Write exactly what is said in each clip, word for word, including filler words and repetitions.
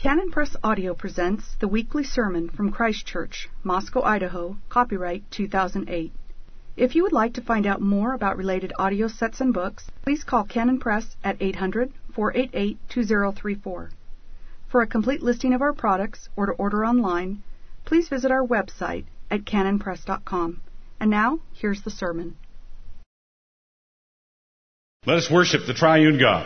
Canon Press Audio presents the weekly sermon from Christ Church, Moscow, Idaho, copyright two thousand eight. If you would like to find out more about related audio sets and books, please call Canon Press at eight hundred, four eight eight, two zero three four. For a complete listing of our products or to order online, please visit our website at canon press dot com. And now, here's the sermon. Let us worship the triune God.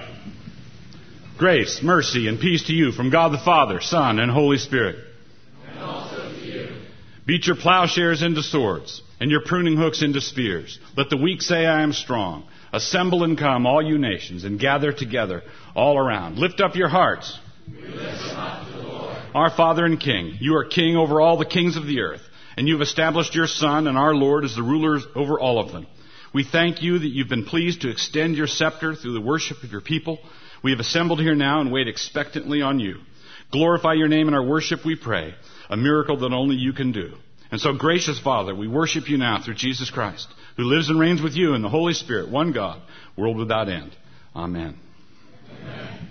Grace, mercy, and peace to you from God the Father, Son, and Holy Spirit. And also to you. Beat your plowshares into swords, and your pruning hooks into spears. Let the weak say, I am strong. Assemble and come, all you nations, and gather together all around. Lift up your hearts. We lift them up to the Lord. Our Father and King, you are King over all the kings of the earth, and you have established your Son and our Lord as the rulers over all of them. We thank you that you've been pleased to extend your scepter through the worship of your people. We have assembled here now and wait expectantly on you. Glorify your name in our worship, we pray, a miracle that only you can do. And so, gracious Father, we worship you now through Jesus Christ, who lives and reigns with you in the Holy Spirit, one God, world without end. Amen. Amen.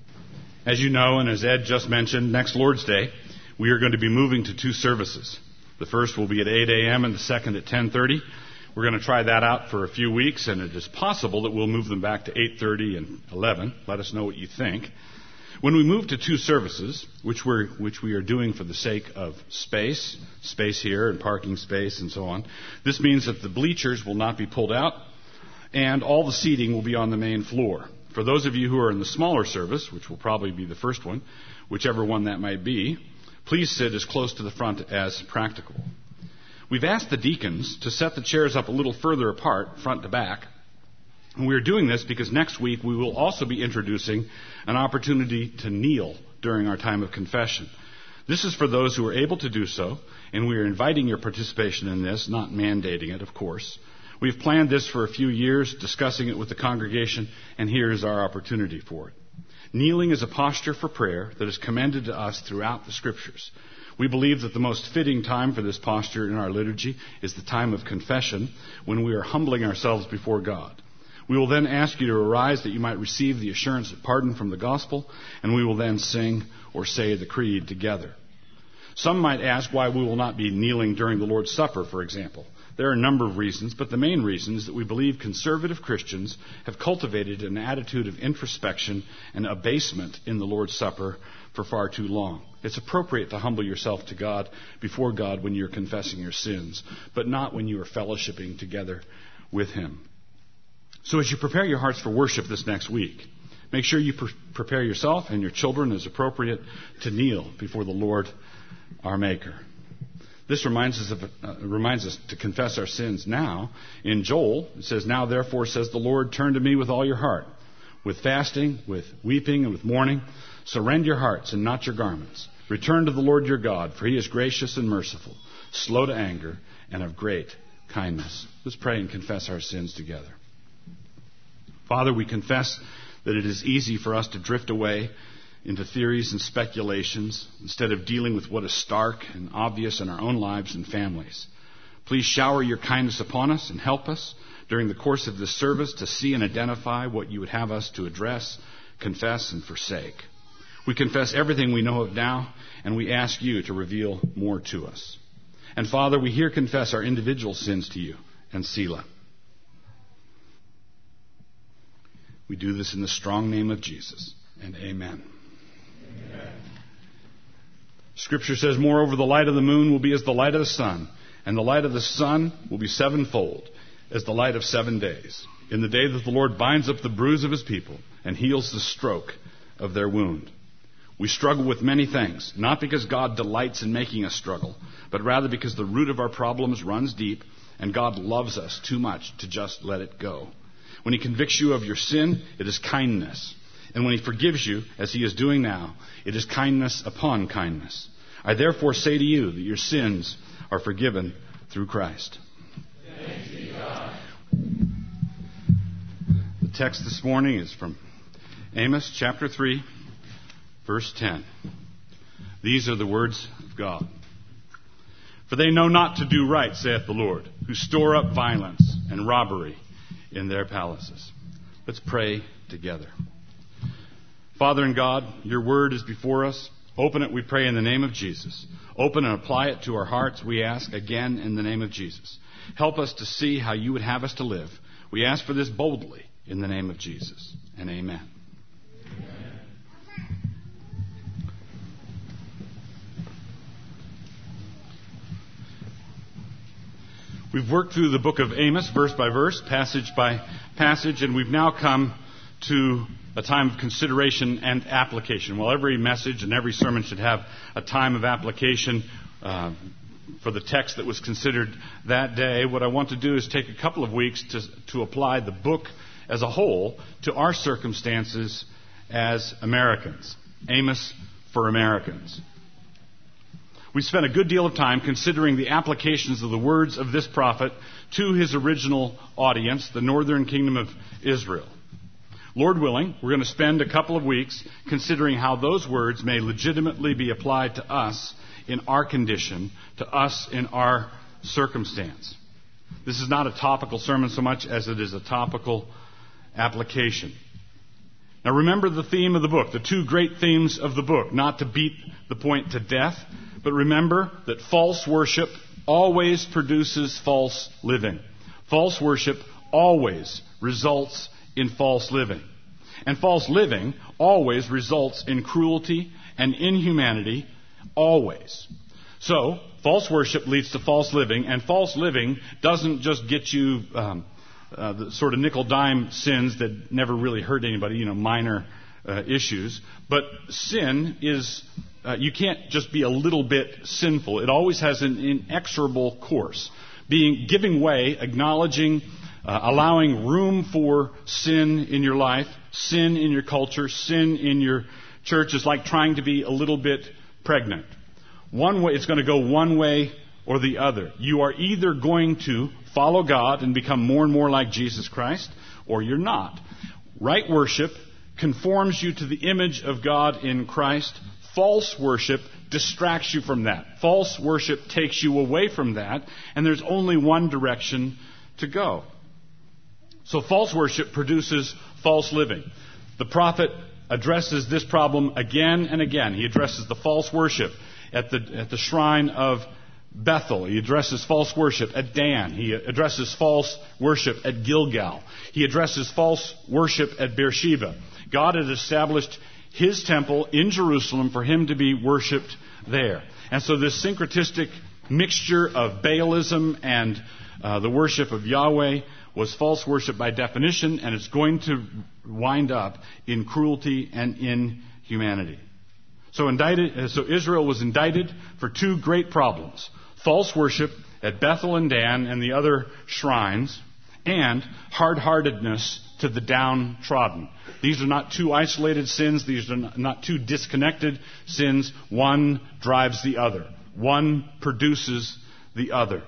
As you know, and as Ed just mentioned, next Lord's Day, we are going to be moving to two services. The first will be at eight a.m. and the second at ten thirty. We're going to try that out for a few weeks, and it is possible that we'll move them back to eight thirty and eleven. Let us know what you think. When we move to two services, which we're which we are doing for the sake of space, space here and parking space and so on, this means that the bleachers will not be pulled out, and all the seating will be on the main floor. For those of you who are in the smaller service, which will probably be the first one, whichever one that might be, please sit as close to the front as practicable. We've asked the deacons to set the chairs up a little further apart, front to back. And we're doing this because next week we will also be introducing an opportunity to kneel during our time of confession. This is for those who are able to do so, and we are inviting your participation in this, not mandating it, of course. We've planned this for a few years, discussing it with the congregation, and here is our opportunity for it. Kneeling is a posture for prayer that is commended to us throughout the Scriptures. We believe that the most fitting time for this posture in our liturgy is the time of confession, when we are humbling ourselves before God. We will then ask you to arise that you might receive the assurance of pardon from the gospel, and we will then sing or say the creed together. Some might ask why we will not be kneeling during the Lord's Supper, for example. There are a number of reasons, but the main reason is that we believe conservative Christians have cultivated an attitude of introspection and abasement in the Lord's Supper for far too long. It's appropriate to humble yourself to God before God when you're confessing your sins, but not when you are fellowshipping together with Him. So as you prepare your hearts for worship this next week, make sure you pre- prepare yourself and your children as appropriate to kneel before the Lord, our Maker. This reminds us of uh, reminds us to confess our sins now. In Joel, it says, "Now therefore, says the Lord, turn to me with all your heart, with fasting, with weeping, and with mourning. So rend your hearts and not your garments. Return to the Lord your God, for He is gracious and merciful, slow to anger, and of great kindness." Let's pray and confess our sins together. Father, we confess that it is easy for us to drift away into theories and speculations instead of dealing with what is stark and obvious in our own lives and families. Please shower your kindness upon us and help us during the course of this service to see and identify what you would have us to address, confess, and forsake. We confess everything we know of now, and we ask you to reveal more to us. And Father, we here confess our individual sins to you, and Selah. We do this in the strong name of Jesus, and amen. Amen. Scripture says, "Moreover, the light of the moon will be as the light of the sun, and the light of the sun will be sevenfold, as the light of seven days, in the day that the Lord binds up the bruise of His people and heals the stroke of their wound." We struggle with many things, not because God delights in making us struggle, but rather because the root of our problems runs deep, and God loves us too much to just let it go. When He convicts you of your sin, it is kindness. And when He forgives you, as He is doing now, it is kindness upon kindness. I therefore say to you that your sins are forgiven through Christ. Thanks be God. The text this morning is from Amos chapter three, verse ten. These are the words of God. "For they know not to do right, saith the Lord, who store up violence and robbery in their palaces." Let's pray together. Father and God, your word is before us. Open it, we pray, in the name of Jesus. Open and apply it to our hearts, we ask, again, in the name of Jesus. Help us to see how you would have us to live. We ask for this boldly in the name of Jesus. And amen. Amen. We've worked through the book of Amos, verse by verse, passage by passage, and we've now come to a time of consideration and application. Well, every message and every sermon should have a time of application uh, for the text that was considered that day. What I want to do is take a couple of weeks to, to apply the book as a whole to our circumstances as Americans. Amos for Americans. We spent a good deal of time considering the applications of the words of this prophet to his original audience, the northern kingdom of Israel. Lord willing, we're going to spend a couple of weeks considering how those words may legitimately be applied to us in our condition, to us in our circumstance. This is not a topical sermon so much as it is a topical application. Now remember the theme of the book, the two great themes of the book, not to beat the point to death, but remember that false worship always produces false living. False worship always results in false living. And false living always results in cruelty and inhumanity, always. So, false worship leads to false living, and false living doesn't just get you um, uh, the sort of nickel-dime sins that never really hurt anybody, you know, minor uh, issues. But sin is, uh, you can't just be a little bit sinful. It always has an inexorable course. Being, giving way, acknowledging, uh, allowing room for sin in your life, sin in your culture, sin in your church is like trying to be a little bit pregnant. One way, it's going to go one way or the other. You are either going to follow God and become more and more like Jesus Christ, or you're not. Right worship conforms you to the image of God in Christ. False worship distracts you from that. False worship takes you away from that, and there's only one direction to go. So false worship produces false living. The prophet addresses this problem again and again. He addresses the false worship at the, at the shrine of Bethel. He addresses false worship at Dan. He addresses false worship at Gilgal. He addresses false worship at Beersheba. God had established His temple in Jerusalem for Him to be worshipped there. And so this syncretistic mixture of Baalism and uh, the worship of Yahweh was false worship by definition, and it's going to wind up in cruelty and inhumanity. So indicted, so Israel was indicted for two great problems: false worship at Bethel and Dan and the other shrines, and hard-heartedness to the downtrodden. These are not two isolated sins. These are not two disconnected sins. One drives the other. One produces the other.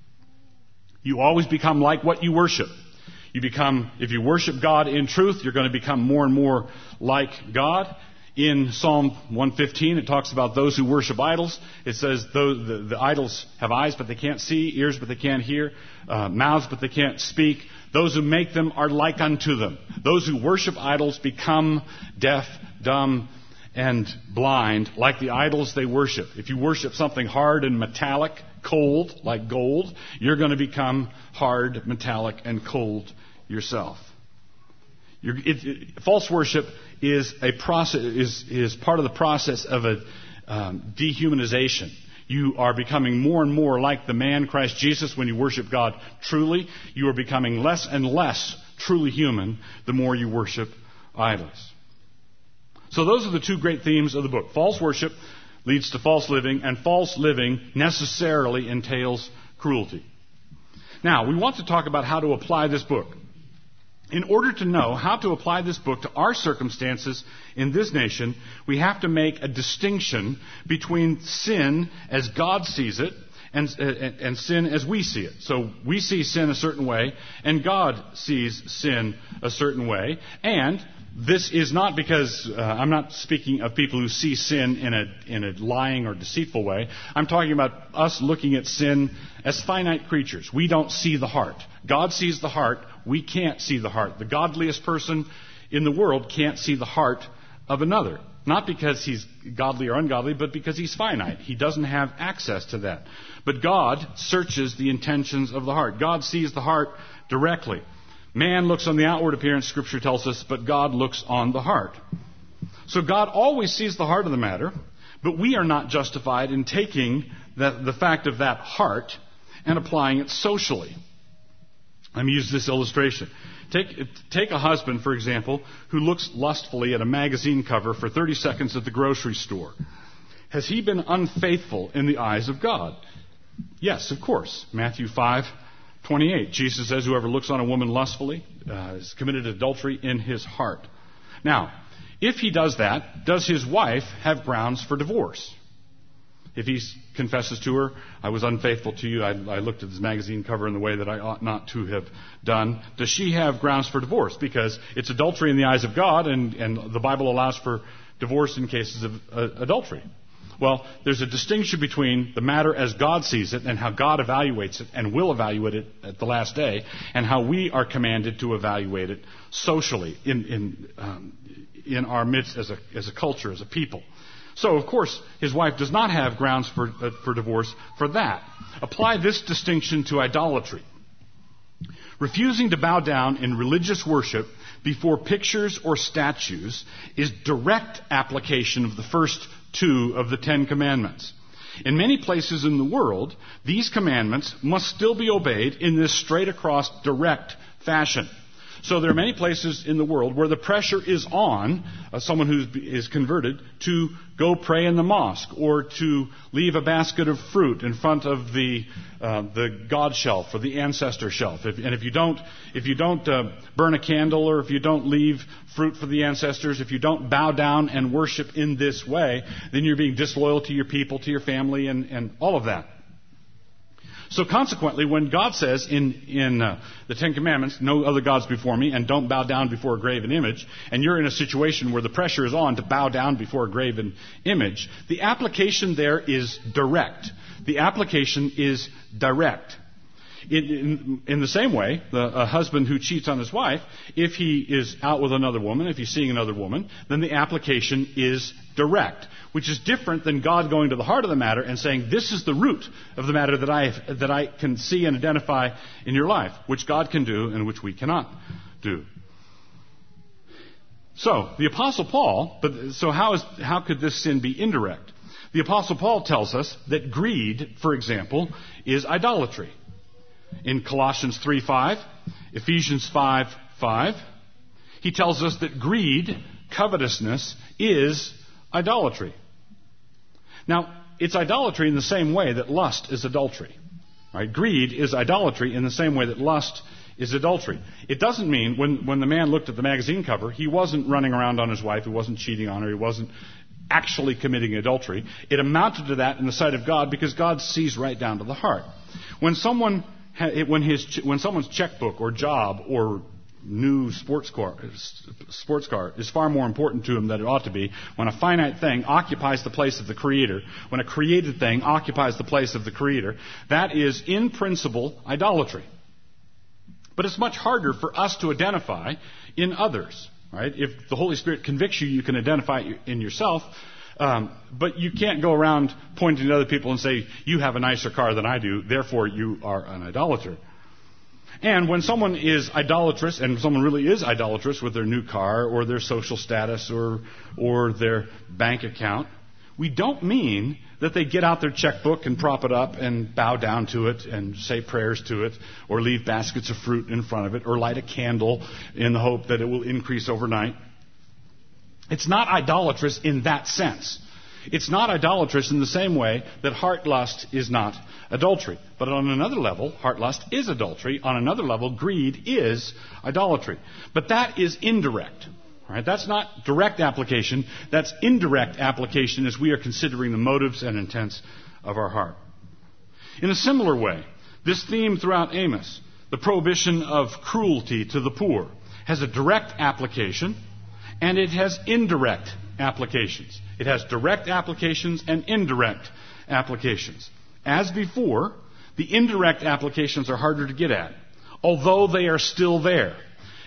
You always become like what you worship. You become, if you worship God in truth, you're going to become more and more like God. In Psalm one fifteen, it talks about those who worship idols. It says those, the, the idols have eyes, but they can't see, ears, but they can't hear, uh, mouths, but they can't speak. Those who make them are like unto them. Those who worship idols become deaf, dumb, and blind, like the idols they worship. If you worship something hard and metallic, cold, like gold, you're going to become hard, metallic, and cold yourself. You're, it, it, false worship is a process, is, is part of the process of a um, dehumanization. You are becoming more and more like the man Christ Jesus when you worship God truly. You are becoming less and less truly human the more you worship idols. So those are the two great themes of the book. False worship leads to false living, and false living necessarily entails cruelty. Now, we want to talk about how to apply this book. In order to know how to apply this book to our circumstances in this nation, we have to make a distinction between sin as God sees it and, and, and sin as we see it. So we see sin a certain way, and God sees sin a certain way. And this is not because uh, I'm not speaking of people who see sin in a in a lying or deceitful way. I'm talking about us looking at sin as finite creatures. We don't see the heart. God sees the heart. We can't see the heart. The godliest person in the world can't see the heart of another. Not because he's godly or ungodly, but because he's finite. He doesn't have access to that. But God searches the intentions of the heart. God sees the heart directly. Man looks on the outward appearance, Scripture tells us, but God looks on the heart. So God always sees the heart of the matter, but we are not justified in taking the, the fact of that heart and applying it socially. Let me use this illustration. Take, take a husband, for example, who looks lustfully at a magazine cover for thirty seconds at the grocery store. Has he been unfaithful in the eyes of God? Yes, of course. Matthew five twenty-eight. Jesus says, whoever looks on a woman lustfully uh, has committed adultery in his heart. Now, if he does that, does his wife have grounds for divorce? If he confesses to her, I was unfaithful to you, I, I looked at this magazine cover in the way that I ought not to have done, does she have grounds for divorce? Because it's adultery in the eyes of God, and, and the Bible allows for divorce in cases of uh, adultery. Well, there's a distinction between the matter as God sees it and how God evaluates it and will evaluate it at the last day, and how we are commanded to evaluate it socially in, in, um, in our midst as a, as a culture, as a people. So, of course, his wife does not have grounds for, uh, for divorce for that. Apply this distinction to idolatry. Refusing to bow down in religious worship before pictures or statues is direct application of the first two of the Ten Commandments. In many places in the world, these commandments must still be obeyed in this straight-across, direct fashion. So there are many places in the world where the pressure is on uh, someone who is converted to go pray in the mosque or to leave a basket of fruit in front of the uh, the God shelf or the ancestor shelf. If, and if you don't if you don't uh, burn a candle, or if you don't leave fruit for the ancestors, if you don't bow down and worship in this way, then you're being disloyal to your people, to your family, and, and all of that. So consequently, when God says in, in uh, the Ten Commandments, no other gods before me, and don't bow down before a graven image, and you're in a situation where the pressure is on to bow down before a graven image, the application there is direct. The application is direct. In, in, in the same way, the, a husband who cheats on his wife, if he is out with another woman, if he's seeing another woman, then the application is direct, which is different than God going to the heart of the matter and saying, this is the root of the matter that I that I can see and identify in your life, which God can do and which we cannot do. So, the Apostle Paul, but so how is how could this sin be indirect? The Apostle Paul tells us that greed, for example, is idolatry. In Colossians three five, Ephesians five five, he tells us that greed, covetousness, is idolatry. Now, it's idolatry in the same way that lust is adultery. Right? Greed is idolatry in the same way that lust is adultery. It doesn't mean when, when the man looked at the magazine cover, he wasn't running around on his wife, he wasn't cheating on her, he wasn't actually committing adultery. It amounted to that in the sight of God because God sees right down to the heart. When someone When his when someone's checkbook or job or new sports car, sports car is far more important to him than it ought to be, when a finite thing occupies the place of the Creator, when a created thing occupies the place of the Creator, that is in principle idolatry. But it's much harder for us to identify in others. Right? If the Holy Spirit convicts you, you can identify it in yourself. Um, but you can't go around pointing to other people and say, you have a nicer car than I do, therefore you are an idolater. And when someone is idolatrous, and someone really is idolatrous with their new car or their social status or or their bank account, we don't mean that they get out their checkbook and prop it up and bow down to it and say prayers to it or leave baskets of fruit in front of it or light a candle in the hope that it will increase overnight. It's not idolatrous in that sense. It's not idolatrous in the same way that heart lust is not adultery. But on another level, heart lust is adultery. On another level, greed is idolatry. But that is indirect. Right? That's not direct application. That's indirect application as we are considering the motives and intents of our heart. In a similar way, this theme throughout Amos, the prohibition of cruelty to the poor, has a direct application. And it has indirect applications. It has direct applications and indirect applications. As before, the indirect applications are harder to get at, although they are still there.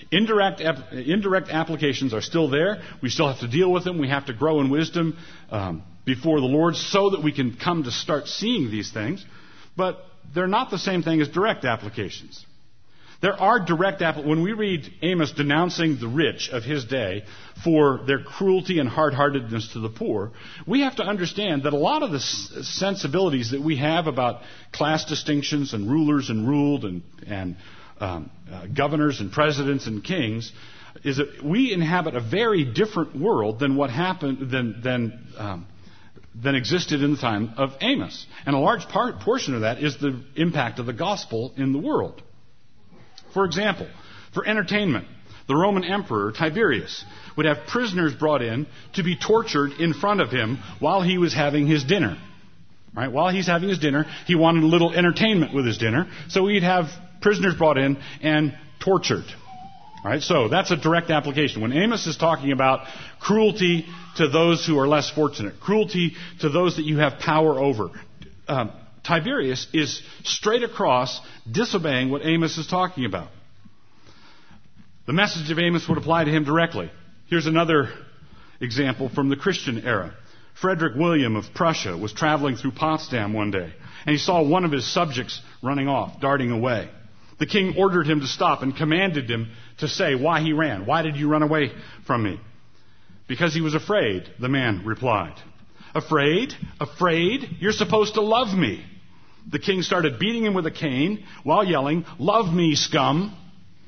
Indirect, ap- indirect applications are still there. We still have to deal with them. We have to grow in wisdom um, before the Lord so that we can come to start seeing these things. But they're not the same thing as direct applications. There are direct applications. When we read Amos denouncing the rich of his day for their cruelty and hard-heartedness to the poor, we have to understand that a lot of the s- sensibilities that we have about class distinctions and rulers and ruled and, and um, uh, governors and presidents and kings is that we inhabit a very different world than what happened than than um, than existed in the time of Amos, and a large part portion of that is the impact of the gospel in the world. For example, for entertainment, the Roman Emperor Tiberius would have prisoners brought in to be tortured in front of him while he was having his dinner. Right? While he's having his dinner, he wanted a little entertainment with his dinner, so he'd have prisoners brought in and tortured. Right? So that's a direct application. When Amos is talking about cruelty to those who are less fortunate, cruelty to those that you have power over, um, Tiberius is straight across disobeying what Amos is talking about. The message of Amos would apply to him directly. Here's another example from the Christian era. Frederick William of Prussia was traveling through Potsdam one day, and he saw one of his subjects running off, darting away. The king ordered him to stop and commanded him to say why he ran. Why did you run away from me? Because he was afraid, the man replied. Afraid? Afraid? You're supposed to love me. The king started beating him with a cane while yelling, "Love me, scum."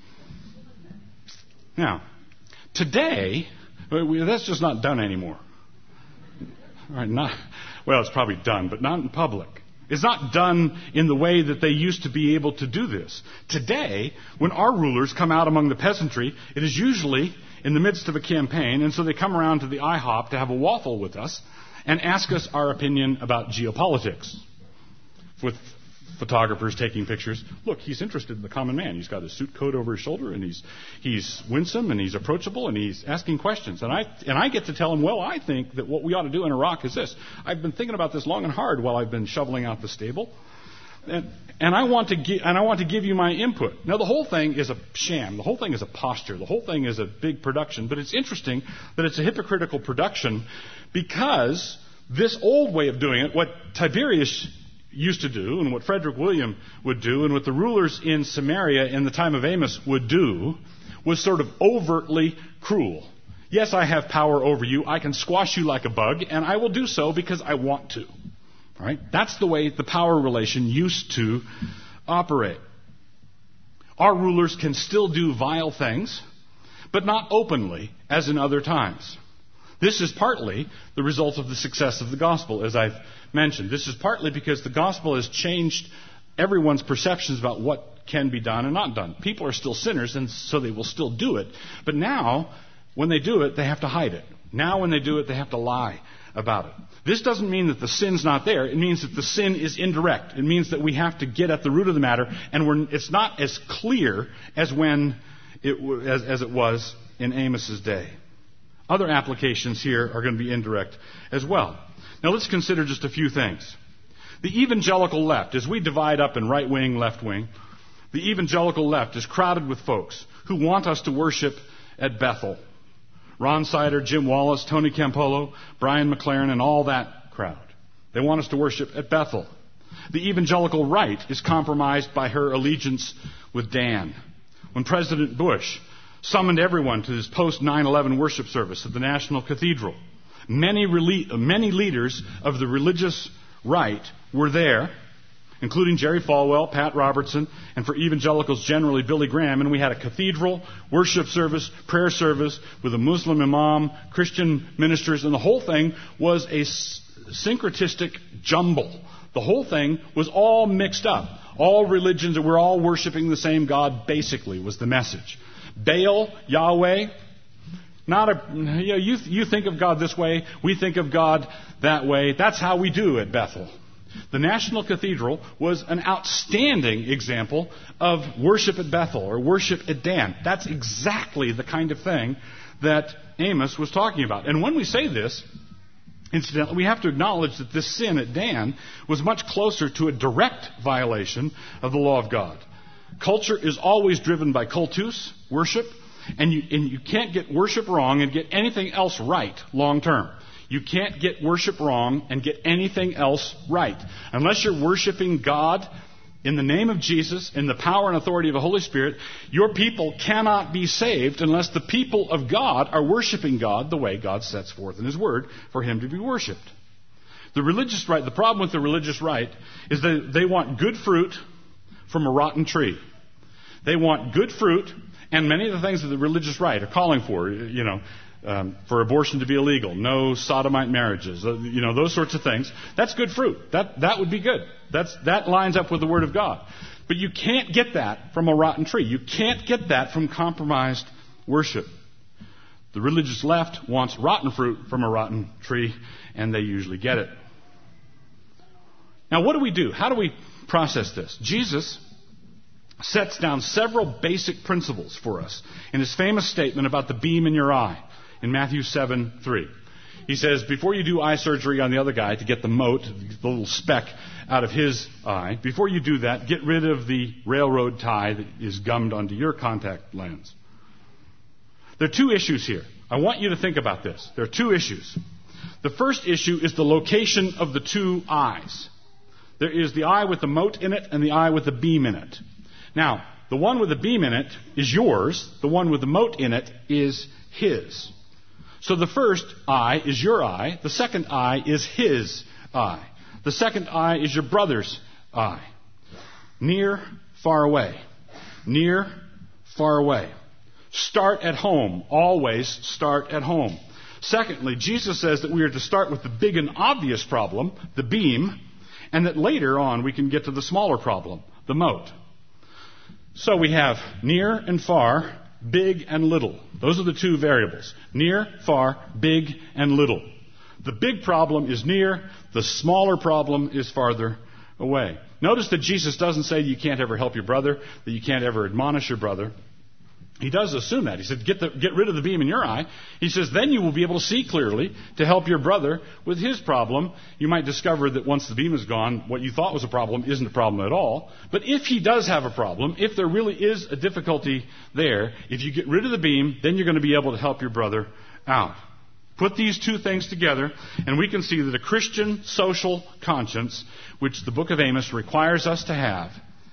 Now, today, that's just not done anymore. All right, not, well, it's probably done, but not in public. It's not done in the way that they used to be able to do this. Today, when our rulers come out among the peasantry, it is usually in the midst of a campaign, and so they come around to the IHOP to have a waffle with us and ask us our opinion about geopolitics. With photographers taking pictures. Look, he's interested in the common man. He's got his suit coat over his shoulder, and he's he's winsome, and he's approachable, and he's asking questions. And I and I get to tell him, well, I think that what we ought to do in Iraq is this. I've been thinking about this long and hard while I've been shoveling out the stable, and and I want to gi- and I want to give you my input. Now, the whole thing is a sham. The whole thing is a posture. The whole thing is a big production. But it's interesting that it's a hypocritical production because this old way of doing it, what Tiberius used to do, and what Frederick William would do, and what the rulers in Samaria in the time of Amos would do, was sort of overtly cruel. Yes, I have power over you. I can squash you like a bug, and I will do so because I want to. All right? That's the way the power relation used to operate. Our rulers can still do vile things, but not openly, as in other times. This is partly the result of the success of the gospel, as I've mentioned. This is partly because the gospel has changed everyone's perceptions about what can be done and not done. People are still sinners, and so they will still do it. But now, when they do it, they have to hide it. Now, when they do it, they have to lie about it. This doesn't mean that the sin's not there. It means that the sin is indirect. It means that we have to get at the root of the matter, and we're, it's not as clear as when it as, as it was in Amos's day. Other applications here are going to be indirect as well. Now let's consider just a few things. The evangelical left, as we divide up in right wing, left wing, the evangelical left is crowded with folks who want us to worship at Bethel. Ron Sider, Jim Wallace, Tony Campolo, Brian McLaren, and all that crowd. They want us to worship at Bethel. The evangelical right is compromised by her allegiance with Dan. When President Bush summoned everyone to his post nine eleven worship service at the National Cathedral, Many, rele- many leaders of the religious right were there, including Jerry Falwell, Pat Robertson, and for evangelicals generally, Billy Graham. And we had a cathedral, worship service, prayer service with a Muslim imam, Christian ministers, and the whole thing was a syncretistic jumble. The whole thing was all mixed up. All religions, we're all worshiping the same God, basically, was the message. Baal, Yahweh, Not a, you know, you, you think of God this way, we think of God that way. That's how we do at Bethel. The National Cathedral was an outstanding example of worship at Bethel or worship at Dan. That's exactly the kind of thing that Amos was talking about. And when we say this, incidentally, we have to acknowledge that this sin at Dan was much closer to a direct violation of the law of God. Culture is always driven by cultus, worship, And you, and you can't get worship wrong and get anything else right long term. You can't get worship wrong and get anything else right. Unless you're worshiping God in the name of Jesus, in the power and authority of the Holy Spirit, your people cannot be saved unless the people of God are worshiping God the way God sets forth in His Word for Him to be worshipped. The religious right, the problem with the religious right is that they want good fruit from a rotten tree. They want good fruit, and many of the things that the religious right are calling for, you know, um, for abortion to be illegal, no sodomite marriages, uh, you know, those sorts of things. That's good fruit. That that would be good. That's that lines up with the Word of God. But you can't get that from a rotten tree. You can't get that from compromised worship. The religious left wants rotten fruit from a rotten tree, and they usually get it. Now, what do we do? How do we process this? Jesus sets down several basic principles for us in His famous statement about the beam in your eye in Matthew seven three. He says, before you do eye surgery on the other guy to get the mote, the little speck out of his eye, before you do that, get rid of the railroad tie that is gummed onto your contact lens. There are two issues here. I want you to think about this. There are two issues. The first issue is the location of the two eyes. There is the eye with the mote in it and the eye with the beam in it. Now, the one with the beam in it is yours. The one with the mote in it is his. So the first eye is your eye. The second eye is his eye. The second eye is your brother's eye. Near, far away. Near, far away. Start at home. Always start at home. Secondly, Jesus says that we are to start with the big and obvious problem, the beam, and that later on we can get to the smaller problem, the mote. So we have near and far, big and little. Those are the two variables. Near, far, big, and little. The big problem is near. The smaller problem is farther away. Notice that Jesus doesn't say you can't ever help your brother, that you can't ever admonish your brother. He does assume that. He said, get, the, get rid of the beam in your eye. He says, then you will be able to see clearly to help your brother with his problem. You might discover that once the beam is gone, what you thought was a problem isn't a problem at all. But if he does have a problem, if there really is a difficulty there, if you get rid of the beam, then you're going to be able to help your brother out. Put these two things together, and we can see that a Christian social conscience, which the book of Amos requires us to have,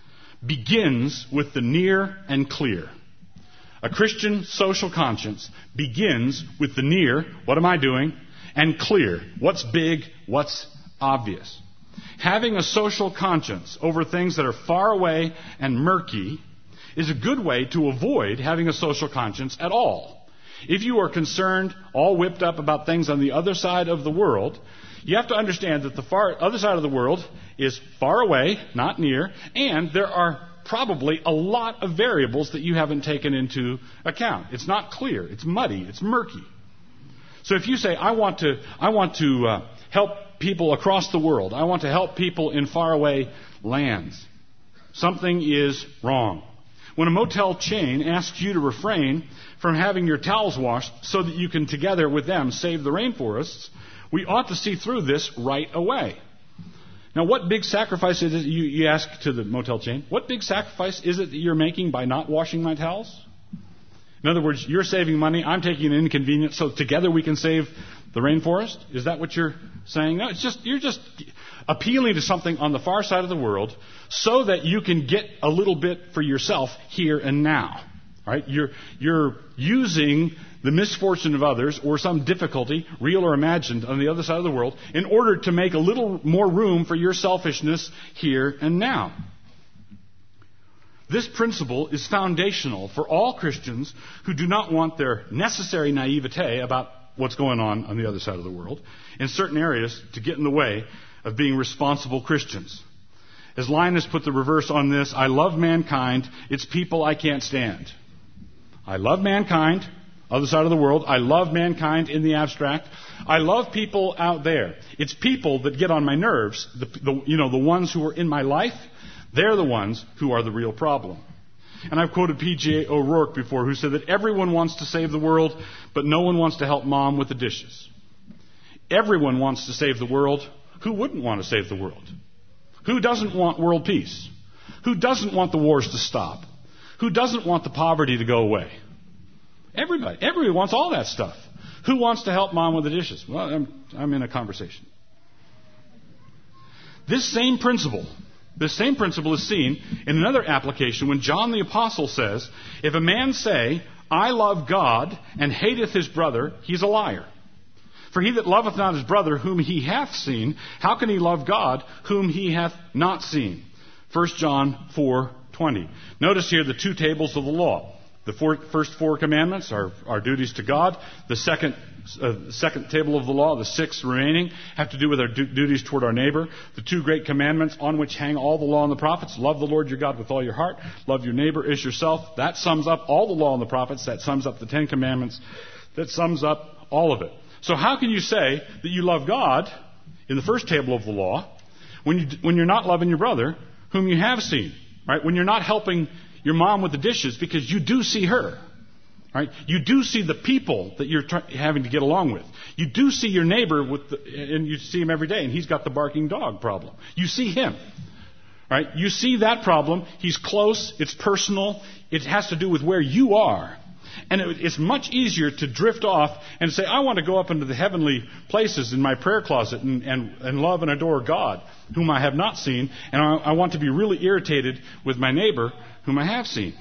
begins with the near and clear. A Christian social conscience begins with the near, what am I doing, and clear, what's big, what's obvious. Having a social conscience over things that are far away and murky is a good way to avoid having a social conscience at all. If you are concerned, all whipped up about things on the other side of the world, you have to understand that the far other side of the world is far away, not near, and there are probably a lot of variables that you haven't taken into account. It's not clear. It's muddy. It's murky. So if you say, I want to, I want to uh, help people across the world. I want to help people in faraway lands. Something is wrong. When a motel chain asks you to refrain from having your towels washed so that you can together with them save the rainforests, we ought to see through this right away. Now, what big sacrifice is it, you, you ask to the motel chain, what big sacrifice is it that you're making by not washing my towels? In other words, you're saving money, I'm taking an inconvenience, so together we can save the rainforest? Is that what you're saying? No, it's just, you're just appealing to something on the far side of the world so that you can get a little bit for yourself here and now. Right? You're, you're using the misfortune of others or some difficulty, real or imagined, on the other side of the world in order to make a little more room for your selfishness here and now. This principle is foundational for all Christians who do not want their necessary naivete about what's going on on the other side of the world in certain areas to get in the way of being responsible Christians. As Linus put the reverse on this, I love mankind, it's people I can't stand. I love mankind, other side of the world. I love mankind in the abstract. I love people out there. It's people that get on my nerves. The, the, you know, the ones who are in my life, they're the ones who are the real problem. And I've quoted P J O'Rourke before, who said that everyone wants to save the world, but no one wants to help mom with the dishes. Everyone wants to save the world. Who wouldn't want to save the world? Who doesn't want world peace? Who doesn't want the wars to stop? Who doesn't want the poverty to go away? Everybody. Everybody wants all that stuff. Who wants to help mom with the dishes? Well, I'm, I'm in a conversation. This same principle, this same principle is seen in another application when John the Apostle says, if a man say, I love God, and hateth his brother, he's a liar. For he that loveth not his brother whom he hath seen, how can he love God whom he hath not seen? First John four twenty. Notice here the two tables of the law. The four, first four commandments are our duties to God. The second, uh, second table of the law, the six remaining, have to do with our du- duties toward our neighbor. The two great commandments on which hang all the law and the prophets. Love the Lord your God with all your heart. Love your neighbor as yourself. That sums up all the law and the prophets. That sums up the Ten Commandments. That sums up all of it. So how can you say that you love God in the first table of the law when, you, when you're not loving your brother whom you have seen? Right? When you're not helping your mom with the dishes because you do see her. Right? You do see the people that you're try- having to get along with. You do see your neighbor with the, and you see him every day, and he's got the barking dog problem. You see him. Right? You see that problem. He's close. It's personal. It has to do with where you are. And it, it's much easier to drift off and say, I want to go up into the heavenly places in my prayer closet and, and, and love and adore God, whom I have not seen. And I, I want to be really irritated with my neighbor, whom I have seen.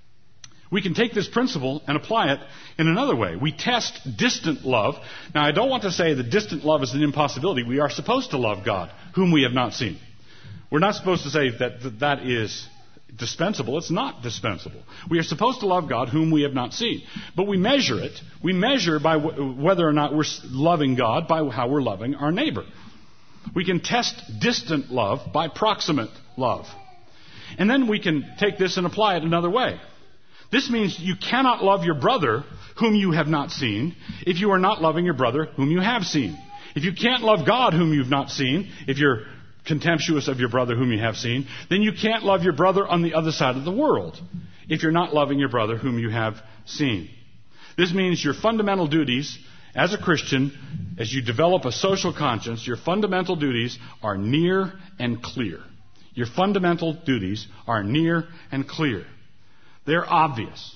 We can take this principle and apply it in another way. We test distant love. Now, I don't want to say that distant love is an impossibility. We are supposed to love God, whom we have not seen. We're not supposed to say that that, that is dispensable. It's not dispensable. We are supposed to love God whom we have not seen. But we measure it. We measure by w- whether or not we're loving God by how we're loving our neighbor. We can test distant love by proximate love. And then we can take this and apply it another way. This means you cannot love your brother whom you have not seen if you are not loving your brother whom you have seen. If you can't love God whom you've not seen, if you're contemptuous of your brother whom you have seen, then you can't love your brother on the other side of the world if you're not loving your brother whom you have seen. This means your fundamental duties as a Christian, as you develop a social conscience, your fundamental duties are near and clear. Your fundamental duties are near and clear. They're obvious.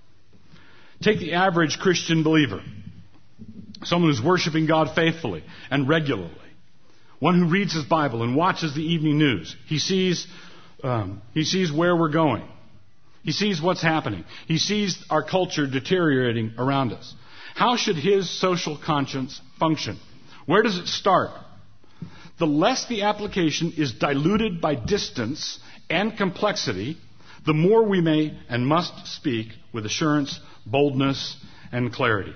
Take the average Christian believer, someone who's worshiping God faithfully and regularly. One who reads his Bible and watches the evening news. He sees, um, he sees where we're going. He sees what's happening. He sees our culture deteriorating around us. How should his social conscience function? Where does it start? The less the application is diluted by distance and complexity, the more we may and must speak with assurance, boldness, and clarity.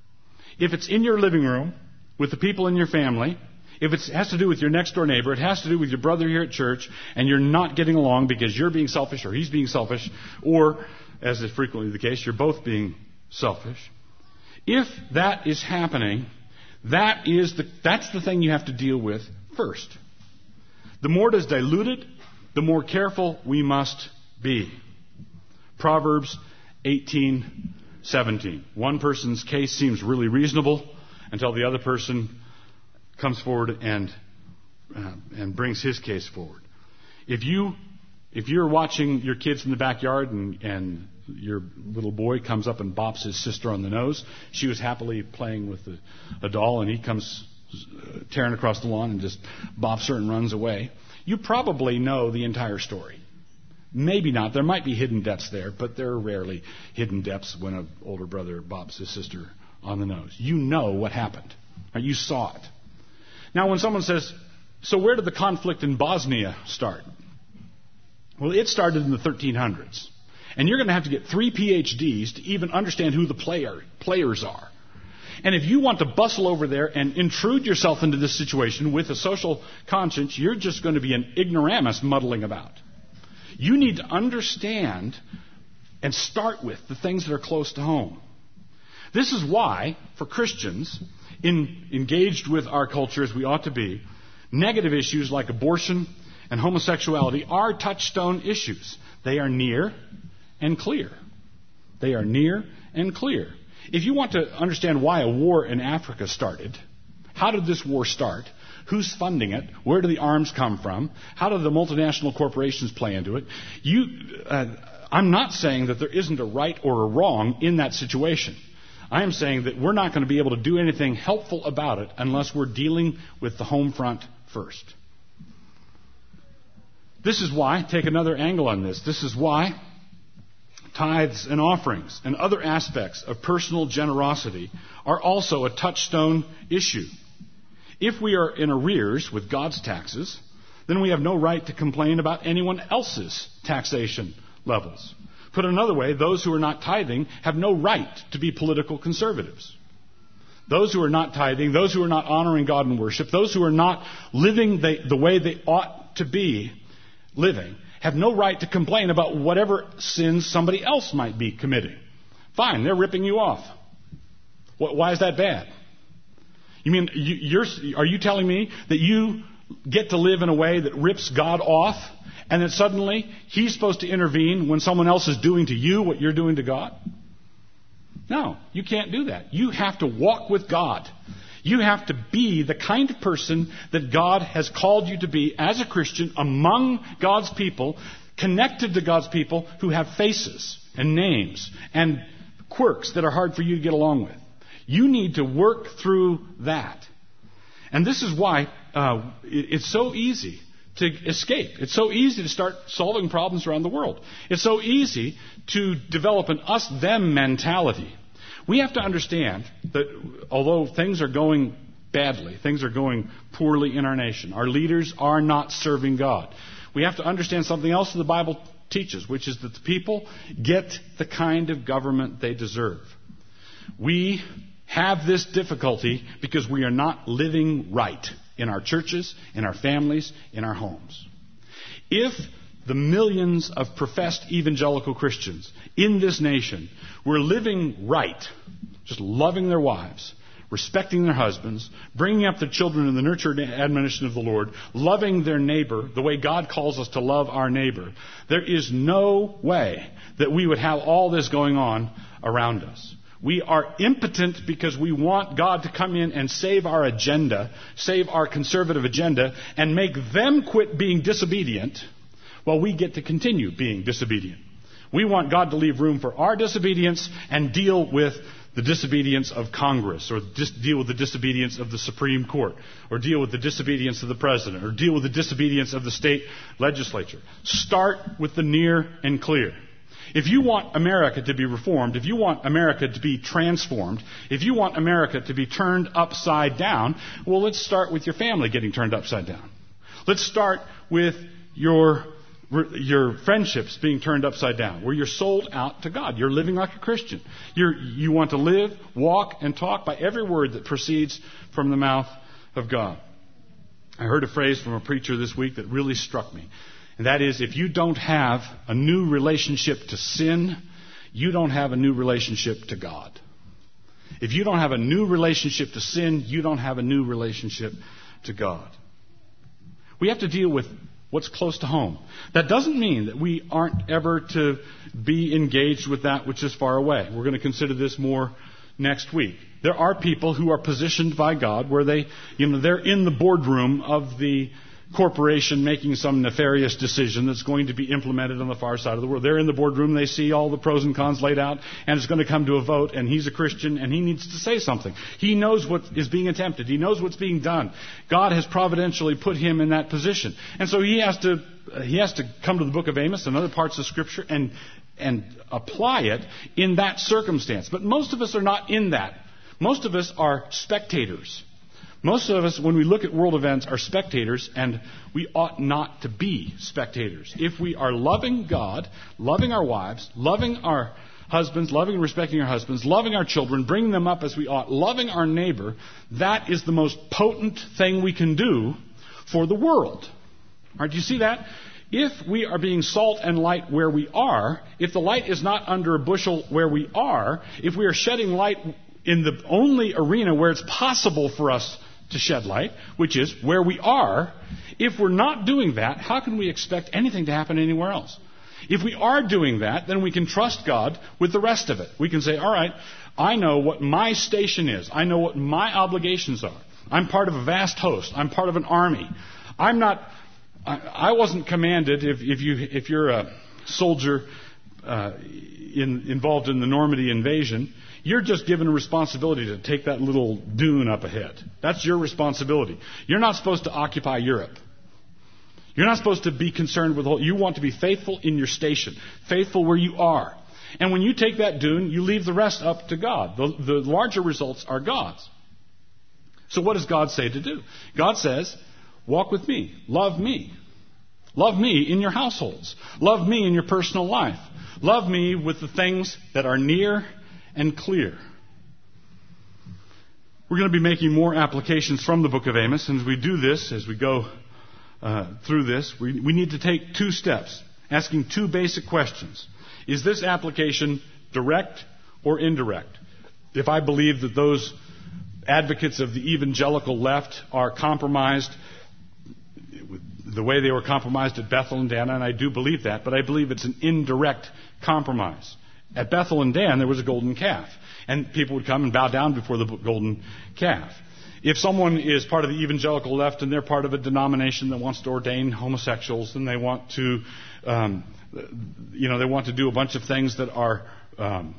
If it's in your living room, with the people in your family, if it has to do with your next door neighbor, it has to do with your brother here at church, and you're not getting along because you're being selfish or he's being selfish, or, as is frequently the case, you're both being selfish. If that is happening, that is the, that's the thing you have to deal with first. The more it is diluted, the more careful we must be. Proverbs eighteen seventeen. One person's case seems really reasonable until the other person comes forward and uh, and brings his case forward. If you if you're watching your kids in the backyard and, and your little boy comes up and bops his sister on the nose, she was happily playing with a, a doll, and he comes uh, tearing across the lawn and just bops her and runs away, you probably know the entire story. Maybe not. There might be hidden depths there, but there are rarely hidden depths when an older brother bops his sister on the nose. You know what happened. Or you saw it. Now, when someone says, so where did the conflict in Bosnia start? Well, it started in the thirteen hundreds. And you're going to have to get three P H Ds to even understand who the player, players are. And if you want to bustle over there and intrude yourself into this situation with a social conscience, you're just going to be an ignoramus muddling about. You need to understand and start with the things that are close to home. This is why, for Christians, in, engaged with our culture as we ought to be, negative issues like abortion and homosexuality are touchstone issues. They are near and clear. They are near and clear. If you want to understand why a war in Africa started, how did this war start? Who's funding it? Where do the arms come from? How do the multinational corporations play into it? You, uh, I'm not saying that there isn't a right or a wrong in that situation. I am saying that we're not going to be able to do anything helpful about it unless we're dealing with the home front first. This is why, take another angle on this, this is why tithes and offerings and other aspects of personal generosity are also a touchstone issue. If we are in arrears with God's taxes, then we have no right to complain about anyone else's taxation levels. Put another way, those who are not tithing have no right to be political conservatives. Those who are not tithing, those who are not honoring God in worship, those who are not living the, the way they ought to be living, have no right to complain about whatever sins somebody else might be committing. Fine, they're ripping you off. Why is that bad? You mean, you're, are you telling me that you get to live in a way that rips God off, and that suddenly He's supposed to intervene when someone else is doing to you what you're doing to God? No, you can't do that. You have to walk with God. You have to be the kind of person that God has called you to be as a Christian among God's people, connected to God's people who have faces and names and quirks that are hard for you to get along with. You need to work through that. And this is why uh, it, it's so easy to escape. It's so easy to start solving problems around the world. It's so easy to develop an us-them mentality. We have to understand that although things are going badly, things are going poorly in our nation, our leaders are not serving God. We have to understand something else that the Bible teaches, which is that the people get the kind of government they deserve. We have this difficulty because we are not living right in our churches, in our families, in our homes. If the millions of professed evangelical Christians in this nation were living right, just loving their wives, respecting their husbands, bringing up their children in the nurture and admonition of the Lord, loving their neighbor the way God calls us to love our neighbor, there is no way that we would have all this going on around us. We are impotent because we want God to come in and save our agenda, save our conservative agenda, and make them quit being disobedient while we get to continue being disobedient. We want God to leave room for our disobedience and deal with the disobedience of Congress, or dis- deal with the disobedience of the Supreme Court, or deal with the disobedience of the President, or deal with the disobedience of the state legislature. Start with the near and clear. If you want America to be reformed, if you want America to be transformed, if you want America to be turned upside down, well, let's start with your family getting turned upside down. Let's start with your your friendships being turned upside down, where you're sold out to God. You're living like a Christian. You're, you want to live, walk, and talk by every word that proceeds from the mouth of God. I heard a phrase from a preacher this week that really struck me. And that is, if you don't have a new relationship to sin, you don't have a new relationship to God. If you don't have a new relationship to sin, you don't have a new relationship to God. We have to deal with what's close to home. That doesn't mean that we aren't ever to be engaged with that which is far away. We're going to consider this more next week. There are people who are positioned by God where they, you know, they're in the boardroom of the corporation making some nefarious decision that's going to be implemented on the far side of the world. They're in the boardroom, they see all the pros and cons laid out, and it's going to come to a vote, and he's a Christian, and he needs to say something. He knows what is being attempted. He knows what's being done. God has providentially put him in that position. And so he has to he has to come to the book of Amos and other parts of Scripture and and apply it in that circumstance. But most of us are not in that. Most of us are spectators. Most of us, when we look at world events, are spectators, and we ought not to be spectators. If we are loving God, loving our wives, loving our husbands, loving and respecting our husbands, loving our children, bringing them up as we ought, loving our neighbor, that is the most potent thing we can do for the world. All right, do you see that? If we are being salt and light where we are, if the light is not under a bushel where we are, if we are shedding light in the only arena where it's possible for us to shed light, which is where we are, if we're not doing that, how can we expect anything to happen anywhere else? If we are doing that, then we can trust God with the rest of it. We can say, all right, I know what my station is. I know what my obligations are. I'm part of a vast host. I'm part of an army. I'm not, I, I wasn't commanded, if, if, you, if you're a soldier uh, in, involved in the Normandy invasion, you're just given a responsibility to take that little dune up ahead. That's your responsibility. You're not supposed to occupy Europe. You're not supposed to be concerned with the whole. You want to be faithful in your station, faithful where you are. And when you take that dune, you leave the rest up to God. The, the larger results are God's. So what does God say to do? God says, walk with me, love me. Love me in your households. Love me in your personal life. Love me with the things that are near and clear. We're going to be making more applications from the book of Amos. And as we do this, as we go uh, through this, we, we need to take two steps, asking two basic questions. Is this application direct or indirect? If I believe that those advocates of the evangelical left are compromised the way they were compromised at Bethel and Dan, and I do believe that, but I believe it's an indirect compromise. At Bethel and Dan, there was a golden calf, and people would come and bow down before the golden calf. If someone is part of the evangelical left and they're part of a denomination that wants to ordain homosexuals, and they want to, um, you know, they want to do a bunch of things that are um,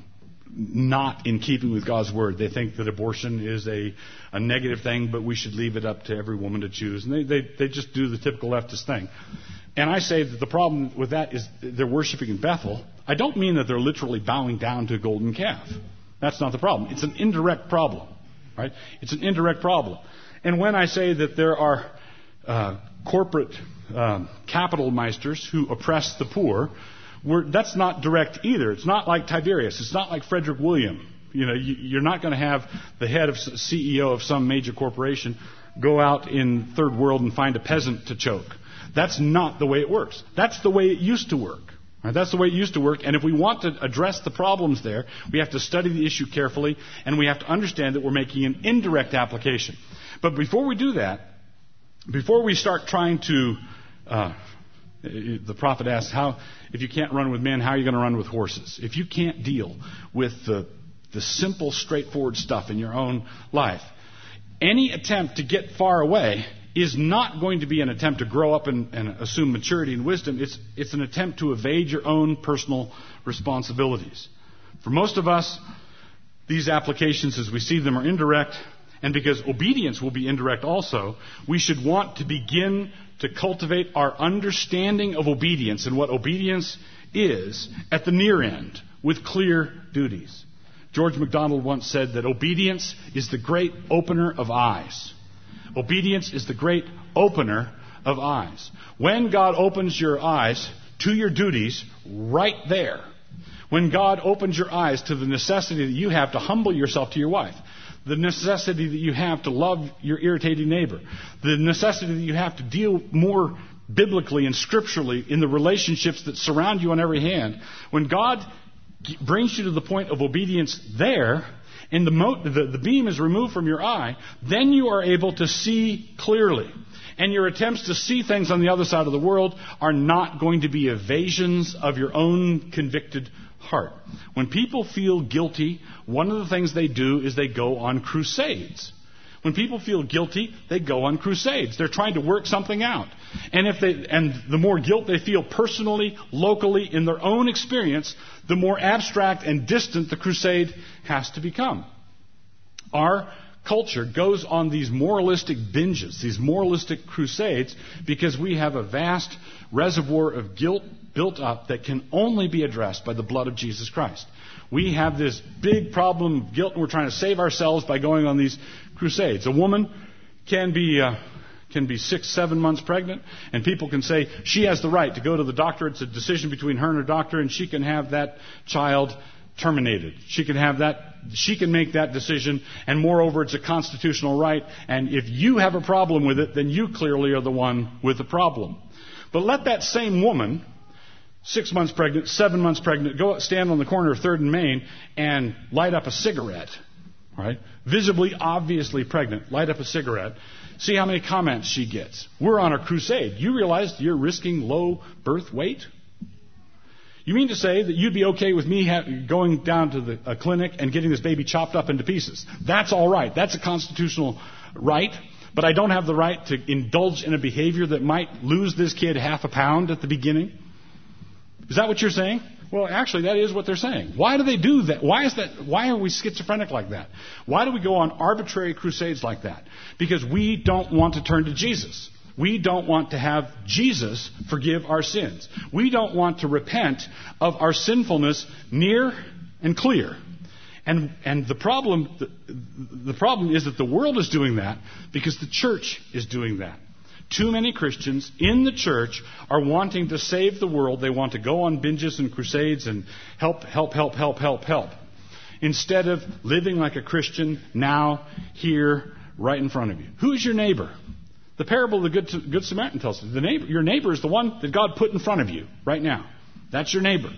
not in keeping with God's word. They think that abortion is a, a negative thing, but we should leave it up to every woman to choose. And they, they, they just do the typical leftist thing. And I say that the problem with that is they're worshiping in Bethel. I don't mean that they're literally bowing down to a golden calf. That's not the problem. It's an indirect problem, right? It's an indirect problem. And when I say that there are uh, corporate um, capital meisters who oppress the poor, We're, that's not direct either. It's not like Tiberius. It's not like Frederick William. You know, you, you're not going to have the head of C E O of some major corporation go out in third world and find a peasant to choke. That's not the way it works. That's the way it used to work. Right? That's the way it used to work. And if we want to address the problems there, we have to study the issue carefully, and we have to understand that we're making an indirect application. But before we do that, before we start trying to uh, the prophet asks, "How, if you can't run with men, how are you going to run with horses?" If you can't deal with the, the simple, straightforward stuff in your own life, any attempt to get far away is not going to be an attempt to grow up and, and assume maturity and wisdom. It's, it's an attempt to evade your own personal responsibilities. For most of us, these applications, as we see them, are indirect. And because obedience will be indirect also, we should want to begin to cultivate our understanding of obedience and what obedience is at the near end with clear duties. George MacDonald once said that obedience is the great opener of eyes. Obedience is the great opener of eyes. When God opens your eyes to your duties, right there, when God opens your eyes to the necessity that you have to humble yourself to your wife, the necessity that you have to love your irritating neighbor, the necessity that you have to deal more biblically and scripturally in the relationships that surround you on every hand, when God brings you to the point of obedience there, and the, mo- the, the beam is removed from your eye, then you are able to see clearly. And your attempts to see things on the other side of the world are not going to be evasions of your own convicted heart. When people feel guilty, one of the things they do is they go on crusades. When people feel guilty, they go on crusades. They're trying to work something out. And if they, and the more guilt they feel personally, locally, in their own experience, the more abstract and distant the crusade has to become. Our culture goes on these moralistic binges, these moralistic crusades, because we have a vast reservoir of guilt built up that can only be addressed by the blood of Jesus Christ. We have this big problem of guilt, and we're trying to save ourselves by going on these crusades. A woman can be uh, can be six, seven months pregnant, and people can say she has the right to go to the doctor. It's a decision between her and her doctor, and she can have that child terminated. She can have that. She can make that decision, and moreover, it's a constitutional right. And if you have a problem with it, then you clearly are the one with the problem. But let that same woman, six months pregnant, seven months pregnant, go stand on the corner of third and Main and light up a cigarette, right? Visibly, obviously pregnant, light up a cigarette. See how many comments she gets. We're on a crusade. You realize you're risking low birth weight? You mean to say that you'd be okay with me ha- going down to the a clinic and getting this baby chopped up into pieces? That's all right. That's a constitutional right, but I don't have the right to indulge in a behavior that might lose this kid half a pound at the beginning? Is that what you're saying? Well, actually, that is what they're saying. Why do they do that? Why is that? Why are we schizophrenic like that? Why do we go on arbitrary crusades like that? Because we don't want to turn to Jesus. We don't want to have Jesus forgive our sins. We don't want to repent of our sinfulness near and clear. And, and the problem, the, the problem is that the world is doing that because the church is doing that. Too many Christians in the church are wanting to save the world. They want to go on binges and crusades and help, help, help, help, help, help. Instead of living like a Christian now, here, right in front of you. Who is your neighbor? The parable of the Good, Good Samaritan tells us. The neighbor, your neighbor is the one that God put in front of you right now. That's your neighbor.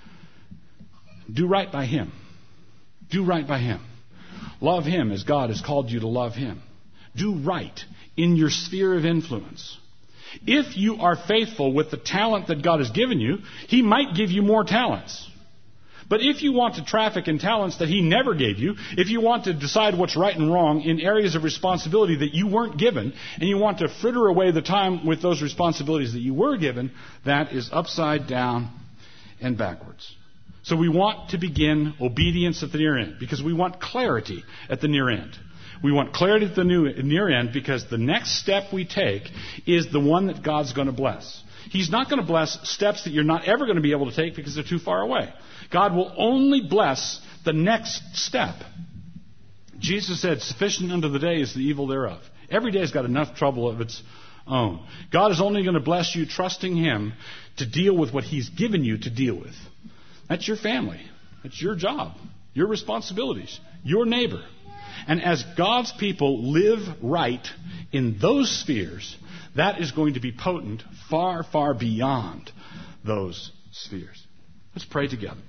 Do right by him. Do right by him. Love him as God has called you to love him. Do right in your sphere of influence. If you are faithful with the talent that God has given you, he might give you more talents. But if you want to traffic in talents that he never gave you, if you want to decide what's right and wrong in areas of responsibility that you weren't given, and you want to fritter away the time with those responsibilities that you were given, that is upside down and backwards. So we want to begin obedience at the near end because we want clarity at the near end. We want clarity at the near end because the next step we take is the one that God's going to bless. He's not going to bless steps that you're not ever going to be able to take because they're too far away. God will only bless the next step. Jesus said, sufficient unto the day is the evil thereof. Every day has got enough trouble of its own. God is only going to bless you trusting him to deal with what he's given you to deal with. That's your family. That's your job, your responsibilities, your neighbor. And as God's people live right in those spheres, that is going to be potent far, far beyond those spheres. Let's pray together.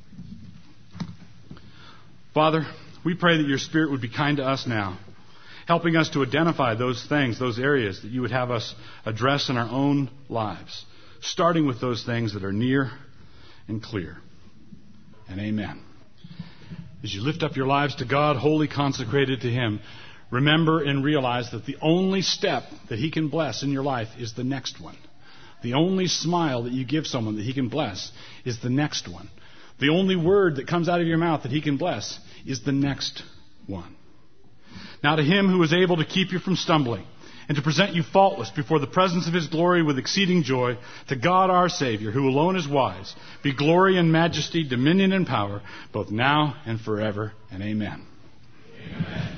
Father, we pray that your Spirit would be kind to us now, helping us to identify those things, those areas that you would have us address in our own lives, starting with those things that are near and clear. And amen. As you lift up your lives to God, wholly consecrated to him, remember and realize that the only step that he can bless in your life is the next one. The only smile that you give someone that he can bless is the next one. The only word that comes out of your mouth that he can bless is the next one. Now to him who is able to keep you from stumbling and to present you faultless before the presence of his glory with exceeding joy, to God our Savior, who alone is wise, be glory and majesty, dominion and power, both now and forever. And amen. Amen.